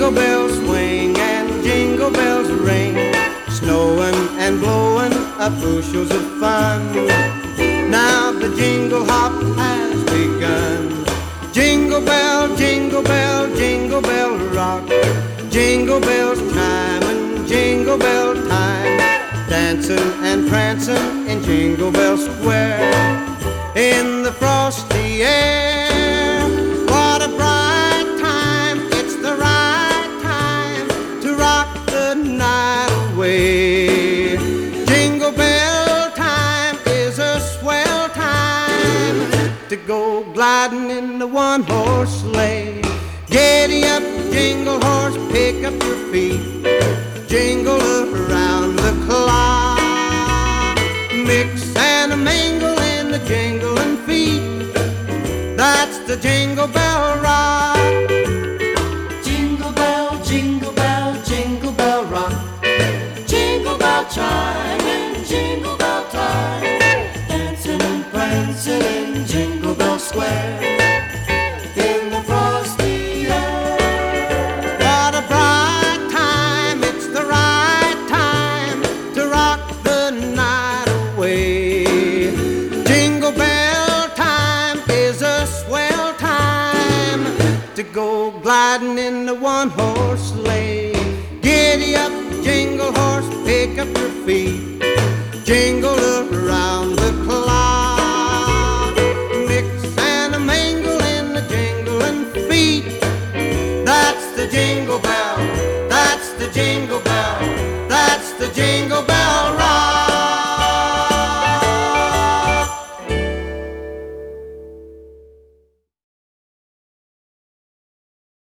Jingle bells swing and jingle bells ring, snowing and blowing up bushels of fun. Now the jingle hop has begun. Jingle bell, jingle bell, jingle bell rock. Jingle bells chime and jingle bell time, dancing and prancing in Jingle Bell Square. In the frosty air, what a bright time. It's the right time to rock the night away. Jingle bell time is a swell time to go gliding in the one-horse sleigh. Giddy up, jingle horse, pick up your feet, jingle around the clock. Mix and a mingle in the jingling feet, that's the Jingle Bell Rock. Jingle bell, jingle bell, jingle bell rock. Jingle bell chime and jingle bell time, dancing and prancing in Jingle Bell Square. In the frosty air, What a bright time, it's the right time to rock the night away. Jingle bell time is a swell time to go gliding in the one-horse sleigh. Giddy up, jingle horse, pick up your feet, jingle around the clock. Mix and a mingle in the jingling feet, that's the jingle bell, that's the jingle bell, that's the jingle